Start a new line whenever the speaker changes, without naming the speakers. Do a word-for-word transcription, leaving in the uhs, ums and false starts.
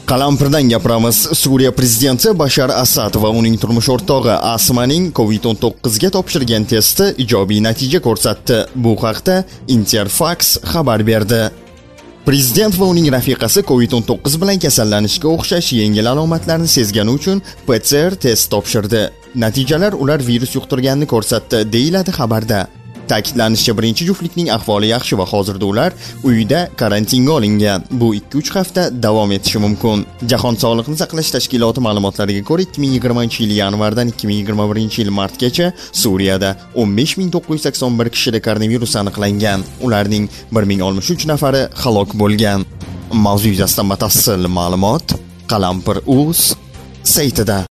Qalampirdan gapiramiz. Suriya prezidenti Bashar Asad va uning turmush o'rtog'i Asmaning covid o'n to'qqiz ga topshirgan testi ijobiy natija ko'rsatdi. Bu haqda Interfax xabar berdi. Prezident va uning rafiqasi covid o'n to'qqiz bilan kasallanishga o'xshash yengil alomatlarni sezgani uchun P C R test topshirdi. Natijalar ular virus yuqtirganini ko'rsatdi, deyiladi xabarda. Ta'kidlanishicha, birinchi juftlikning ahvoli yaxshi va hozirda ular uyda karantinga olingan. Bu ikki uch hafta davom etishi mumkin. Jahon sog'liqni saqlash tashkiloti ma'lumotlariga ko'ra, ikki ming yigirmanchi yil yanvardan ikki ming yigirma birinchi yil martgacha Suriyada o'n besh ming to'qqiz yuz sakson bir kishida koronavirus aniqlangan. Ularning bir ming oltmish uch nafari halok bo'lgan. Mavzu yuzasidan batafsil ma'lumot Qalampir.uz saytida.